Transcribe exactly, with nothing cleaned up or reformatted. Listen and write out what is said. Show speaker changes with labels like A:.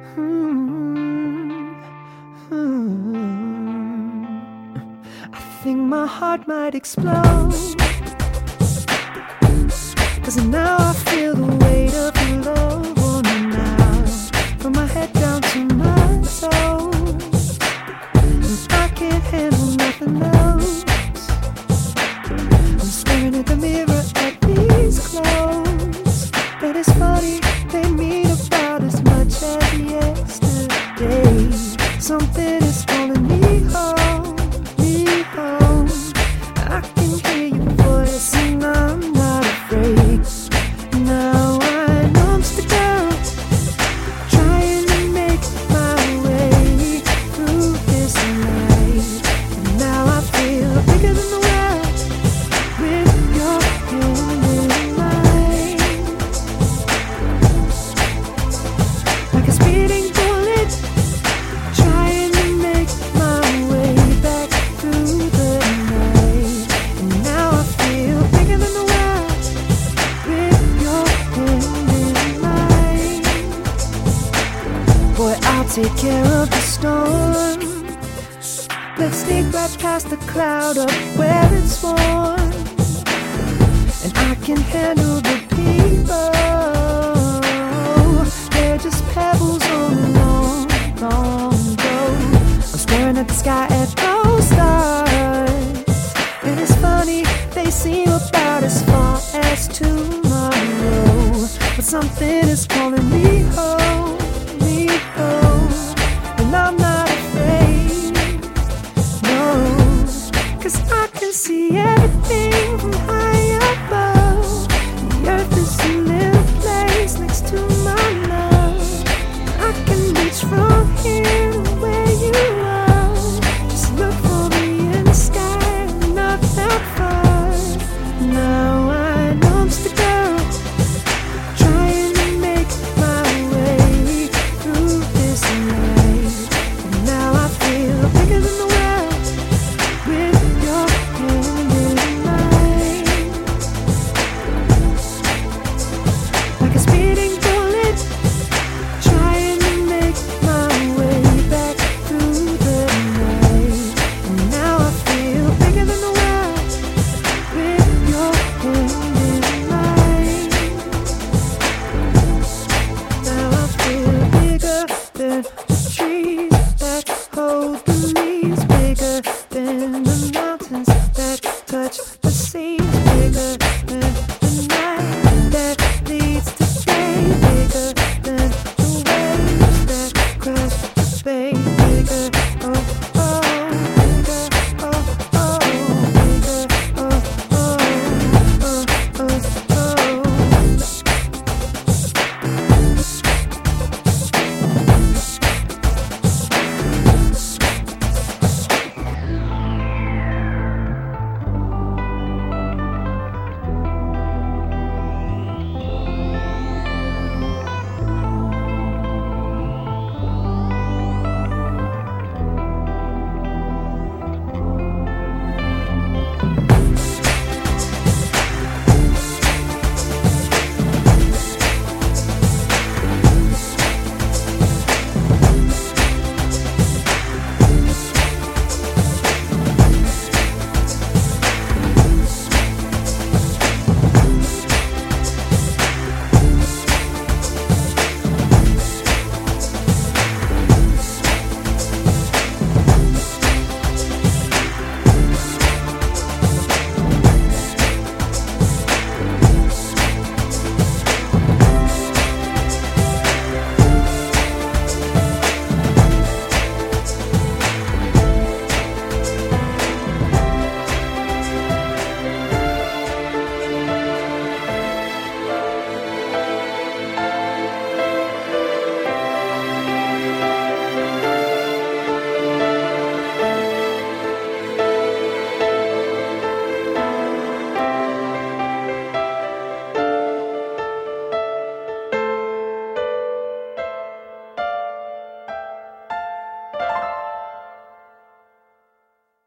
A: Hmm. Hmm. I think my heart might explode, 'cause now I feel the weight of your love on me now, from my head down to my toes, and I can't handle nothing else. I'm staring at the mirror at these clothes, but it's funny, they mean about as much as yesterday. Something is calling me home, me home. I can hear your voice and I'm not afraid. Now I know I'm stuck out, trying to make my way through this night. And now I feel bigger than the world with your hand in mine, like a speeding bullet, trying to make my way back through the night. And now I feel bigger than the world with your hand in mine. Boy, I'll take care of the storm. Let's sneak right past the cloud up where it's warm, and I can handle the people. They're just pebbles on a long, long road. I'm staring at the sky at those stars, and it's funny, they seem about as far as tomorrow. But something is calling me home, me home, and I'm not afraid, no, 'cause I can see it.